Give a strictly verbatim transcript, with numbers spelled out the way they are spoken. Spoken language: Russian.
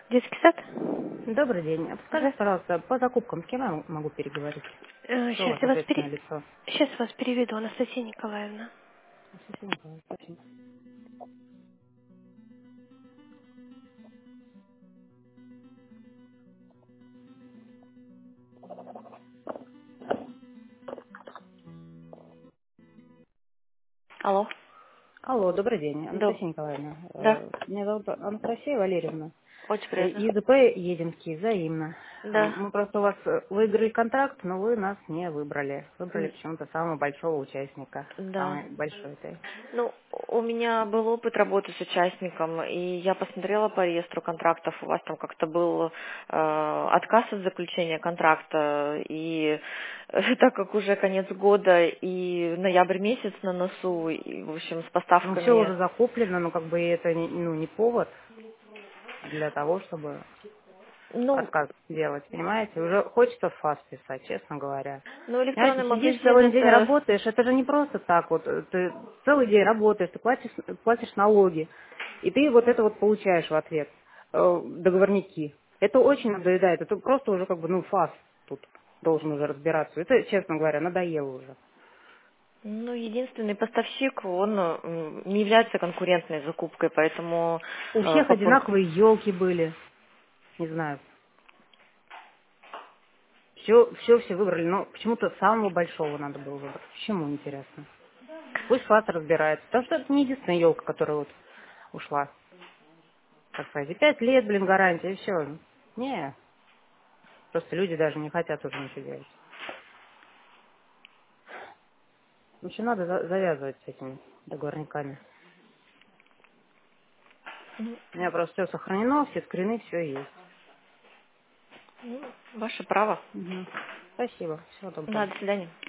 Детский сад? Добрый день. А Да. Подскажите, пожалуйста, по закупкам с кем я могу переговорить? Кто у Сейчас вас я вас ответственное пере... лицо? Сейчас вас переведу, Анастасия Николаевна. Анастасия Николаевна, спасибо. Алло. Алло, добрый день. Да. Анастасия Николаевна. Да. э, Меня зовут Анастасия Валерьевна. Очень Э, приятно. ИЗП Единский, взаимно. Да. Мы просто у вас э, выиграли контракт, но вы нас не выбрали. Выбрали М, почему-то самого большого участника. Да. Самый большой это. Ну, у меня был опыт работы с участником, и я посмотрела по реестру контрактов, у вас там как-то был э, отказ от заключения контракта, и э, так как уже конец года и ноябрь месяц на носу, и, в общем, с Ну, все поставками. уже закуплено, но как бы это не, ну, не повод для того, чтобы Ну, отказ делать, понимаете? Уже хочется в фас писать, честно говоря. ну, Понимаете, электронный сидишь магазин целый день это. работаешь, это же не просто так вот, э, ты целый день работаешь, ты платишь, платишь налоги, и ты вот это вот получаешь в ответ, э, договорники. Это очень надоедает, это просто уже как бы, ну, фас тут должен уже разбираться. Это, честно говоря, надоело уже. Ну, единственный поставщик, он м, не является конкурентной закупкой, поэтому У э, всех по пон- одинаковые елки были, не знаю, все, все все выбрали, но почему-то самого большого надо было выбрать. Почему, интересно? Пусть фас разбирается. Потому что это не единственная елка, которая вот ушла. Так сказать, и пять лет, блин, гарантия, и все. Не, просто люди даже не хотят уже ничего делать. В общем, надо за- завязывать с этими договорниками. ну, У меня просто все сохранено, все скрины, все есть. ну, ваше право. Мгм. Спасибо. Всего доброго. Да, до свидания.